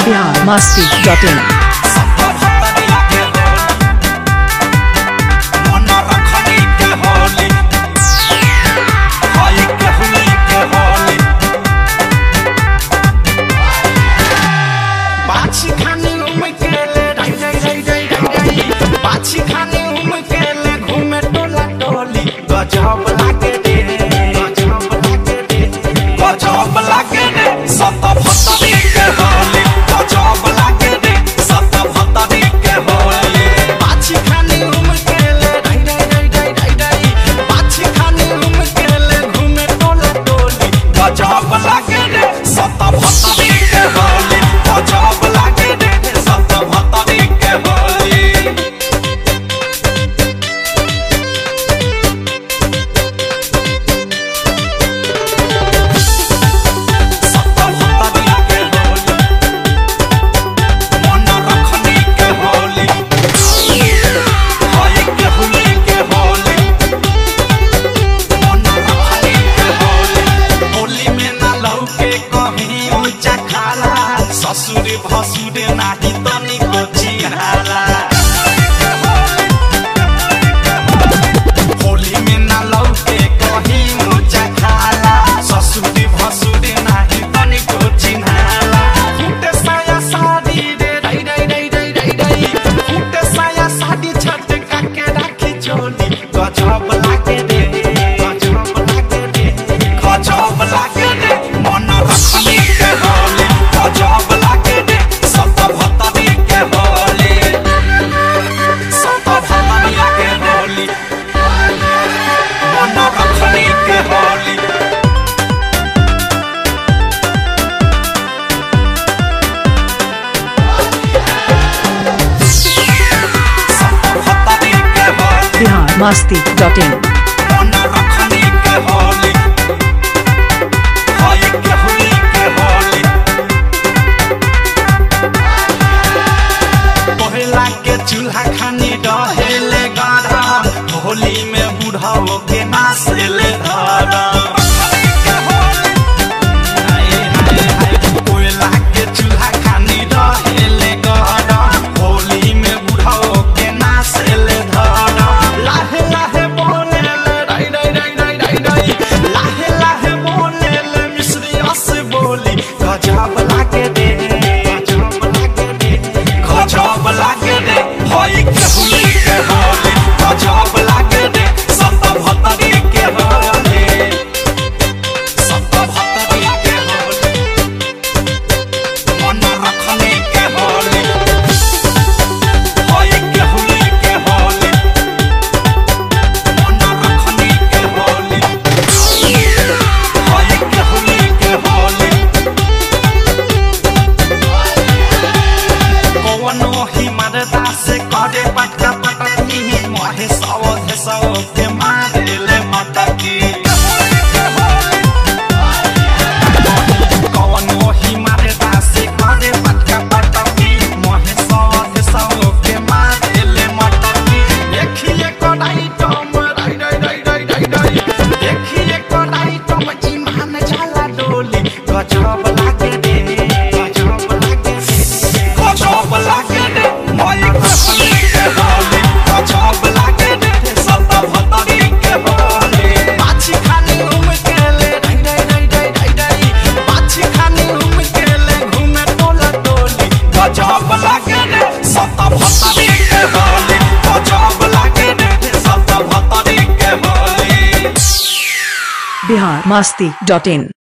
biharmasti.in ससुरे भसुरे नाही तनिको चिहाला होली में ना लौके कहीं मुचा खाला ससुरे भसुरे नाही तनिको चिन्हाला फुटे साया साड़ी रे रई रई रई रई रई रई फुटे साया साड़ी छट काके राखी चोली गजब लागे रे गजब लागे रे गजब लागे रे मन रखनी के होली गजब biharmasti.in चूल्हा खानी डहेले गाढ़ा होली में बुढ़ाओ के नाचले धारा कोयला के चूल्हा खानी डहेले गाढ़ा होली में बुढ़ाओ के नाचले धारा लाहे लाहे बोले रई रई रई रई रई रई लाहे लाहे बोले मिश्री अस बोली गजब लागे रे गजब लागे रे गजब लागे रे होली के होली गजब लागे रे सब भतरी के होली सब भतरी के होली मन रखने के होली होली के होली मन रखने के होली होली के होली कौनो ही मरदा से करे पटका पटकी मोहे सौ के मारे ले मटकी कौनो ही मरदा से करे पटका पटकी मोहे सौ के मारे ले मटकी देखिए कोडाई टम रई रई रई रई रई रई देखिए कोडाई टम ईमान जाला डोली गजब लागे रे गजब लागे गजब लागे रे मोई कसली के होली गजब लागे रे सब भतरी के होली पाछी खानी घूम के ले रई रई रई रई रई रई पाछी खानी घूम के ले घूमे टोला टोली गजब लागे रे सब भतरी के होली गजब लागे रे सब भतरी के होली biharmasti.in